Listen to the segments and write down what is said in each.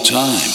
time.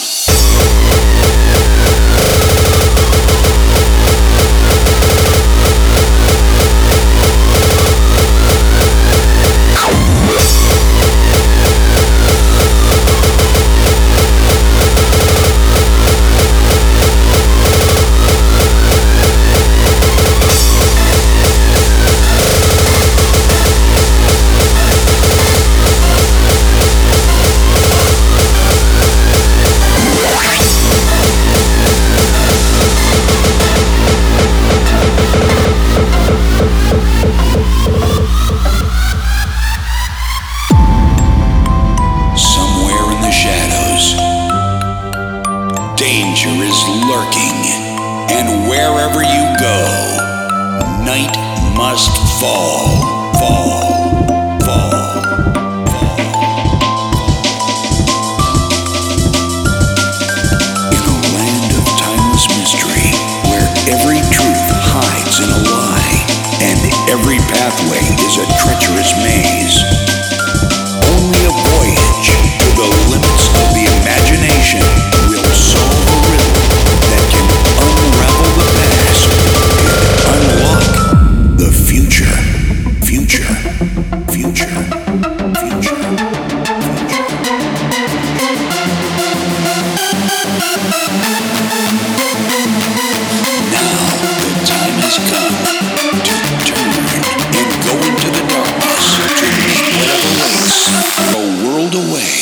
Danger is lurking, and wherever you go, night must fall, fall, fall, fall. In a land of timeless mystery, where every truth hides in a lie, and every pathway is a treacherous maze, only a voyage to the limits of the imagination will solve a riddle that can unravel the past and unlock the future. Future. Future. Future. Now the time has come to turn and go into the darkness to meet whatever waits a world away.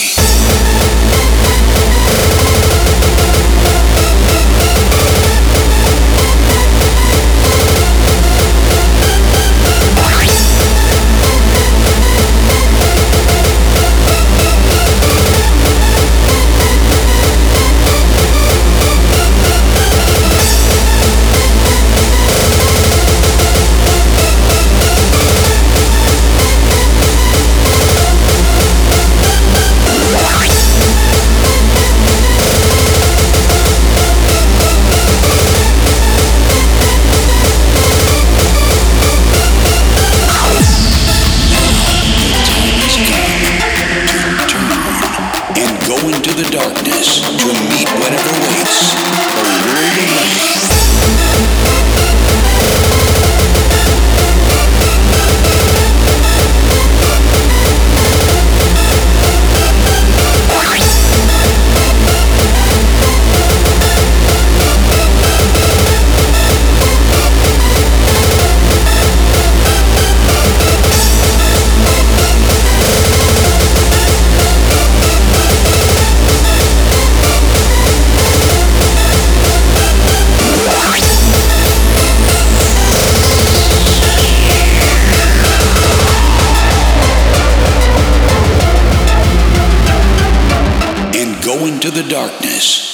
Into the darkness to meet whatever waits a world away. Go into the darkness